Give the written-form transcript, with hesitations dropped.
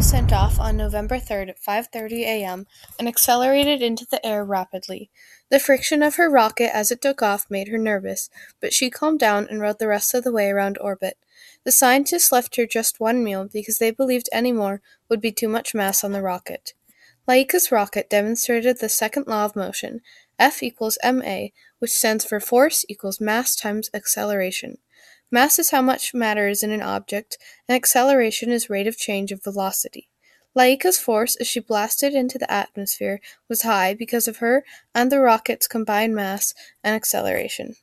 was sent off on November 3rd at 5:30 a.m. and accelerated into the air rapidly. The friction of her rocket as it took off made her nervous, but she calmed down and rode the rest of the way around orbit. The scientists left her just one meal because they believed any more would be too much mass on the rocket. Laika's rocket demonstrated the second law of motion, F equals ma, which stands for force equals mass times acceleration. Mass is how much matter is in an object, and acceleration is rate of change of velocity. Laika's force as she blasted into the atmosphere was high because of her and the rocket's combined mass and acceleration.